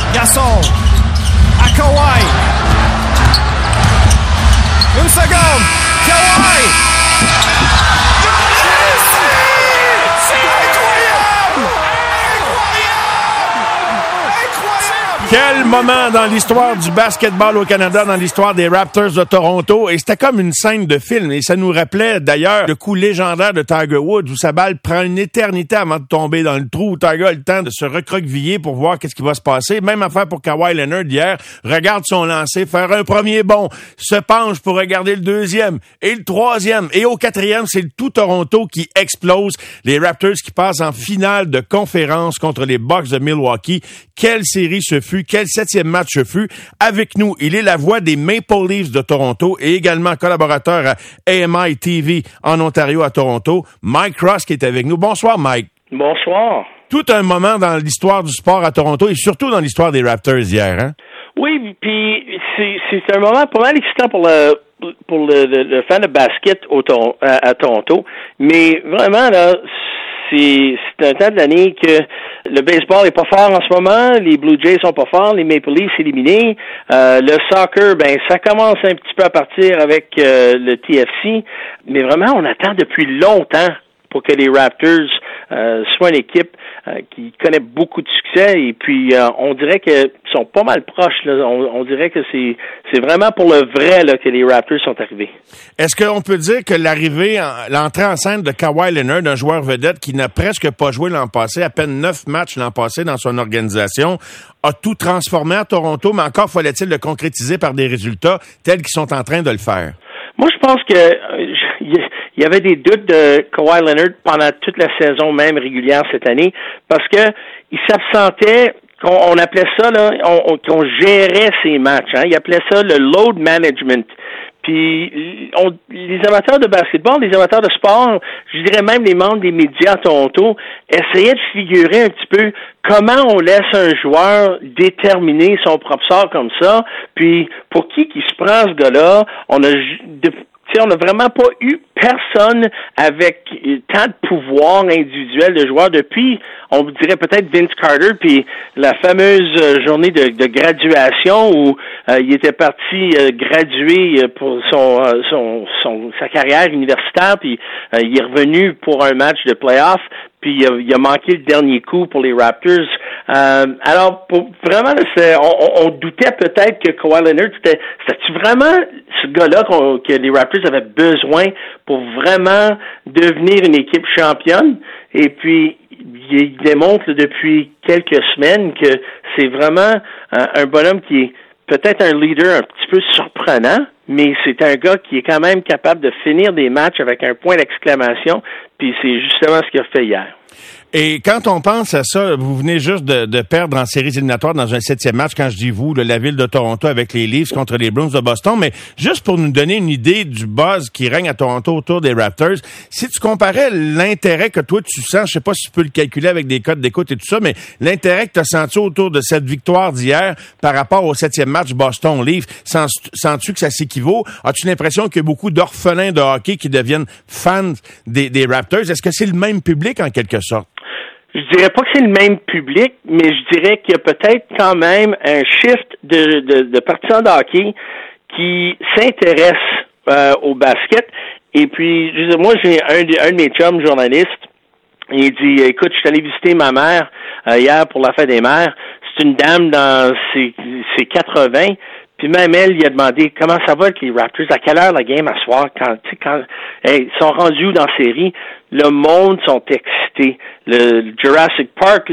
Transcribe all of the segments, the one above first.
Gasol. À Kawhi. Une seconde. Kawhi. C'est incroyable! Quel moment dans l'histoire du basketball au Canada, dans l'histoire des Raptors de Toronto. Et c'était comme une scène de film. Et ça nous rappelait d'ailleurs le coup légendaire de Tiger Woods où sa balle prend une éternité avant de tomber dans le trou, où Tiger a le temps de se recroqueviller pour voir qu'est-ce qui va se passer. Même affaire pour Kawhi Leonard hier. Regarde son lancer, faire un premier bond, se penche pour regarder le deuxième et le troisième. Et au quatrième, c'est le tout Toronto qui explose. Les Raptors qui passent en finale de conférence contre les Bucks de Milwaukee. Quelle série ce fut, quel 7e match ce fut. Avec nous, il est la voix des Maple Leafs de Toronto et également collaborateur à AMI TV en Ontario à Toronto. Mike Ross qui est avec nous. Bonsoir, Mike. Bonsoir. Tout un moment dans l'histoire du sport à Toronto et surtout dans l'histoire des Raptors hier, hein? Oui, puis c'est un moment pas mal excitant pour le fan de basket à Toronto. Mais vraiment, là, c'est un temps de l'année que le baseball est pas fort en ce moment, les Blue Jays sont pas forts, les Maple Leafs éliminés, le soccer, ben ça commence un petit peu à partir avec le TFC, mais vraiment on attend depuis longtemps pour que les Raptors soient une équipe qui connaît beaucoup de succès et puis on dirait qu'ils sont pas mal proches là. On dirait que c'est vraiment pour le vrai là que les Raptors sont arrivés. Est-ce qu'on peut dire que l'entrée en scène de Kawhi Leonard, un joueur vedette qui n'a presque pas joué l'an passé, à peine 9 matchs l'an passé dans son organisation, a tout transformé à Toronto, mais encore fallait-il le concrétiser par des résultats tels qu'ils sont en train de le faire? Moi, je pense que il y avait des doutes de Kawhi Leonard pendant toute la saison même régulière cette année parce que il s'absentait, on appelait ça là, qu'on gérait ses matchs. Hein, il appelait ça le load management. Puis les amateurs de basketball, les amateurs de sport, je dirais même les membres des médias à Toronto, essayaient de figurer un petit peu comment on laisse un joueur déterminer son propre sort comme ça, puis pour qui se prend ce gars-là, on n'a vraiment pas eu personne avec tant de pouvoir individuel de joueur depuis, on dirait peut-être Vince Carter, puis la fameuse journée de graduation où il était parti graduer pour sa carrière universitaire, puis il est revenu pour un match de playoff, puis il a manqué le dernier coup pour les Raptors. Alors, vraiment, on doutait peut-être que Kawhi Leonard, c'était-tu vraiment ce gars-là que les Raptors avaient besoin pour vraiment devenir une équipe championne? Et puis, il démontre depuis quelques semaines que c'est vraiment un bonhomme qui est peut-être un leader un petit peu surprenant, mais c'est un gars qui est quand même capable de finir des matchs avec un point d'exclamation, puis c'est justement ce qu'il a fait hier. Et quand on pense à ça, vous venez juste de perdre en séries éliminatoires dans un 7e match, quand je dis vous, la ville de Toronto avec les Leafs contre les Bruins de Boston, mais juste pour nous donner une idée du buzz qui règne à Toronto autour des Raptors, si tu comparais l'intérêt que toi tu sens, je sais pas si tu peux le calculer avec des codes d'écoute et tout ça, mais l'intérêt que tu as senti autour de cette victoire d'hier par rapport au 7e match Boston-Leafs, sens-tu que ça s'équivaut? As-tu l'impression qu'il y a beaucoup d'orphelins de hockey qui deviennent fans des Raptors? Est-ce que c'est le même public en quelque sorte? Je dirais pas que c'est le même public, mais je dirais qu'il y a peut-être quand même un shift de partisans de hockey qui s'intéressent au basket. Et puis, moi, j'ai un de mes chums journalistes, il dit, écoute, je suis allé visiter ma mère hier pour la fête des mères. C'est une dame dans ses 80. Puis même elle, il a demandé comment ça va avec les Raptors, à quelle heure la game à soir, quand ils sont rendus où dans la série. Le monde sont excités. Le Jurassic Park,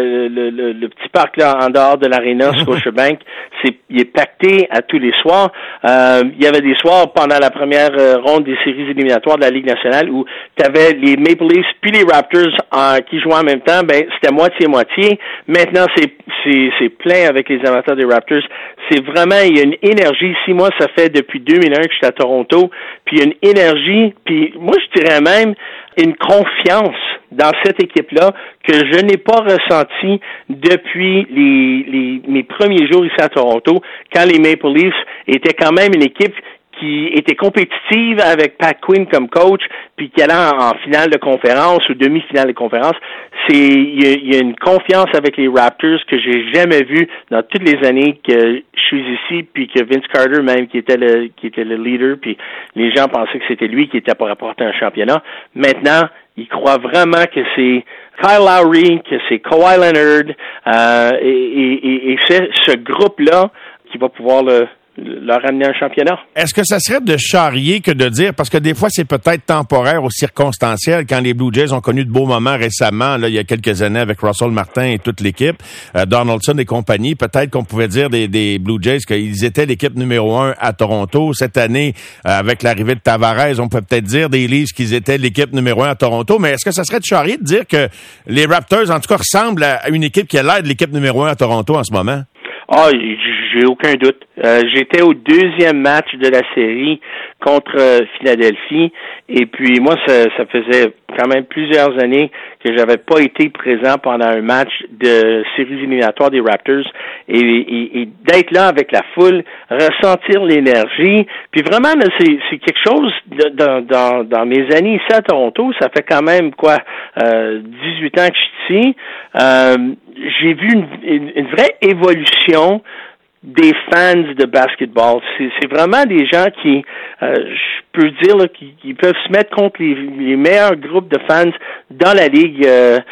le petit parc là en dehors de l'aréna Scotiabank, il est pacté à tous les soirs. Il y avait des soirs pendant la première ronde des séries éliminatoires de la Ligue nationale où tu avais les Maple Leafs puis les Raptors qui jouaient en même temps. Ben c'était moitié-moitié. Maintenant c'est plein avec les amateurs des Raptors. C'est vraiment, il y a une énergie. Ici, moi, ça fait depuis 2001 que je suis à Toronto. Puis il y a une énergie. Puis moi, je dirais même une confiance dans cette équipe-là que je n'ai pas ressentie depuis mes premiers jours ici à Toronto, quand les Maple Leafs étaient quand même une équipe qui était compétitive avec Pat Quinn comme coach, puis qui allait en finale de conférence ou demi-finale de conférence. Il y a une confiance avec les Raptors que j'ai jamais vue dans toutes les années que je suis ici, puis que Vince Carter même qui était le leader, puis les gens pensaient que c'était lui qui était pour apporter un championnat. Maintenant, ils croient vraiment que c'est Kyle Lowry, que c'est Kawhi Leonard, et c'est ce groupe-là qui va pouvoir leur amener un championnat. Est-ce que ça serait de charrier que de dire, parce que des fois c'est peut-être temporaire ou circonstanciel, quand les Blue Jays ont connu de beaux moments récemment, là il y a quelques années avec Russell Martin et toute l'équipe, Donaldson et compagnie, peut-être qu'on pouvait dire des Blue Jays qu'ils étaient l'équipe numéro 1 à Toronto. Cette année, avec l'arrivée de Tavares, on peut peut-être dire des Leafs qu'ils étaient l'équipe numéro 1 à Toronto, mais est-ce que ça serait de charrier de dire que les Raptors, en tout cas, ressemblent à une équipe qui a l'air de l'équipe numéro 1 à Toronto en ce moment? Ah, j'ai aucun doute. J'étais au deuxième match de la série contre Philadelphie, et puis moi, ça faisait quand même plusieurs années que j'avais pas été présent pendant un match de séries éliminatoires des Raptors, et d'être là avec la foule, ressentir l'énergie, puis vraiment, là, c'est quelque chose dans mes années ici à Toronto, ça fait quand même 18 ans que je suis ici. J'ai vu une vraie évolution des fans de basketball. C'est vraiment des gens qui, je peux dire, là, qui peuvent se mettre contre les meilleurs groupes de fans dans la ligue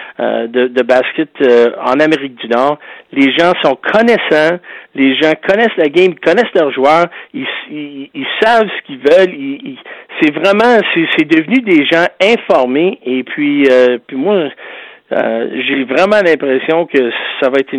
de basket en Amérique du Nord. Les gens sont connaissants, les gens connaissent la game, connaissent leurs joueurs, ils savent ce qu'ils veulent. C'est vraiment, c'est devenu des gens informés. Et puis moi, j'ai vraiment l'impression que ça va être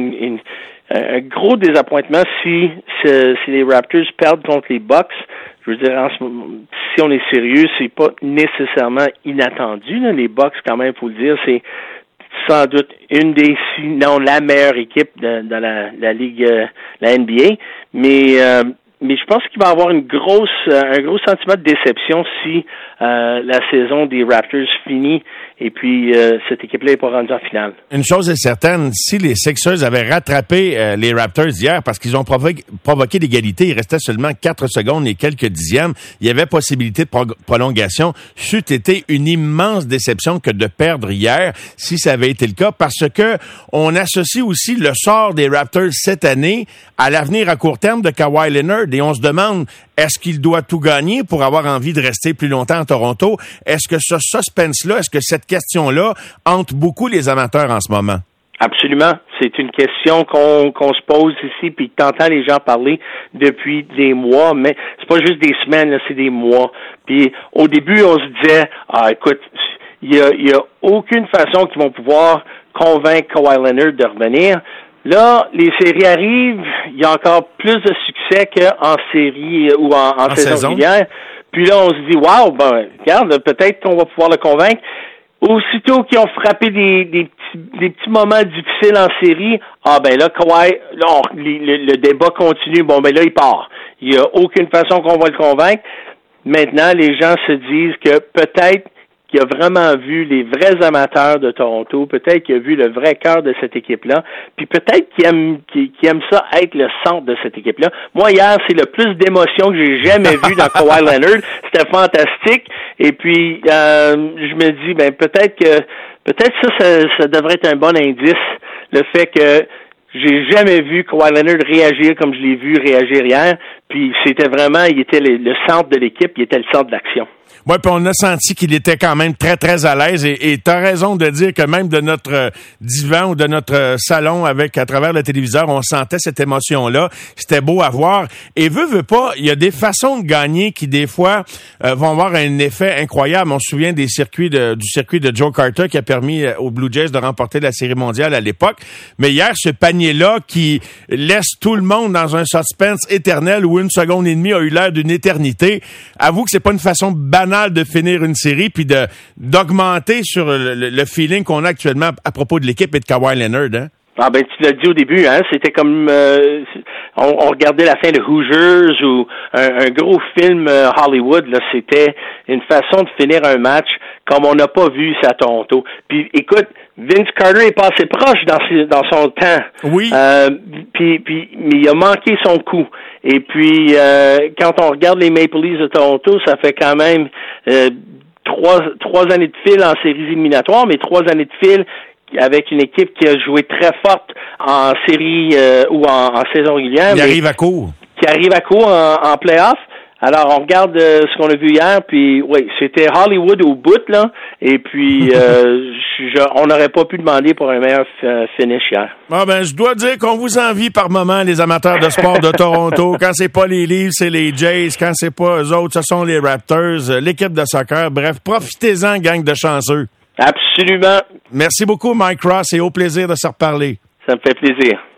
un gros désappointement si les Raptors perdent contre les Bucks. Je veux dire, si on est sérieux, c'est pas nécessairement inattendu, là. Les Bucks, quand même, faut le dire, c'est sans doute une des, sinon la meilleure équipe dans la ligue, la NBA. Mais je pense qu'il va y avoir un gros sentiment de déception si la saison des Raptors finit et puis cette équipe-là n'est pas rendue en finale. Une chose est certaine, si les Sixers avaient rattrapé les Raptors hier parce qu'ils ont provoqué l'égalité, il restait seulement 4 secondes et quelques dixièmes, il y avait possibilité de prolongation. C'eût été une immense déception que de perdre hier si ça avait été le cas, parce que on associe aussi le sort des Raptors cette année à l'avenir à court terme de Kawhi Leonard, et on se demande, est-ce qu'il doit tout gagner pour avoir envie de rester plus longtemps à Toronto? Est-ce que ce suspense-là, est-ce que cette question-là hante beaucoup les amateurs en ce moment? Absolument. C'est une question qu'on se pose ici, puis t'entends les gens parler depuis des mois, mais c'est pas juste des semaines, là, c'est des mois. Puis au début, on se disait, écoute, il y a aucune façon qu'ils vont pouvoir convaincre Kawhi Leonard de revenir. Là, les séries arrivent, il y a encore plus de succès qu'en série ou en saison régulière. Puis là, on se dit, wow, regarde, peut-être qu'on va pouvoir le convaincre. Aussitôt qu'ils ont frappé des petits moments difficiles en série, là, Kawhi, là, le débat continue. Là, il part. Il n'y a aucune façon qu'on va le convaincre. Maintenant, les gens se disent que peut-être qu'il a vraiment vu les vrais amateurs de Toronto, peut-être qu'il a vu le vrai cœur de cette équipe-là, puis peut-être qu'il aime ça être le centre de cette équipe-là. Moi, hier, c'est le plus d'émotion que j'ai jamais vu dans Kawhi Leonard. C'était fantastique. Et puis, je me dis, peut-être ça devrait être un bon indice, le fait que j'ai jamais vu Kawhi Leonard réagir comme je l'ai vu réagir hier. Puis c'était vraiment, il était le centre de l'équipe, il était le centre de l'action. Oui, puis on a senti qu'il était quand même très, très à l'aise. Et t'as raison de dire que même de notre divan ou de notre salon à travers le téléviseur, on sentait cette émotion-là. C'était beau à voir. Et veut pas, il y a des façons de gagner qui, des fois, vont avoir un effet incroyable. On se souvient du circuit de Joe Carter qui a permis aux Blue Jays de remporter la Série mondiale à l'époque. Mais hier, ce panier-là qui laisse tout le monde dans un suspense éternel où 1 seconde et demie a eu l'air d'une éternité. Avoue que c'est pas une façon banale de finir une série puis d'augmenter sur le feeling qu'on a actuellement à propos de l'équipe et de Kawhi Leonard, hein? Ah ben tu l'as dit au début, hein, c'était comme on regardait la fin de Hoosiers ou un gros film Hollywood, là, c'était une façon de finir un match comme on n'a pas vu ça à Toronto. Puis écoute, Vince Carter est passé proche dans son temps. Oui. Mais il a manqué son coup. Et puis quand on regarde les Maple Leafs de Toronto, ça fait quand même trois années de fil en séries éliminatoires, mais 3 années de fil avec une équipe qui a joué très forte en série ou en saison régulière. Qui arrive à court. Qui arrive à court en play-off. Alors, on regarde ce qu'on a vu hier, puis oui, c'était Hollywood au bout, là, et puis on n'aurait pas pu demander pour un meilleur finish hier. Ah ben, je dois dire qu'on vous envie par moment, les amateurs de sport de Toronto. Quand c'est pas les Leafs, c'est les Jays. Quand c'est pas eux autres, ce sont les Raptors, l'équipe de soccer. Bref, profitez-en, gang de chanceux. Absolument. Merci beaucoup, Mike Ross, et au plaisir de se reparler. Ça me fait plaisir.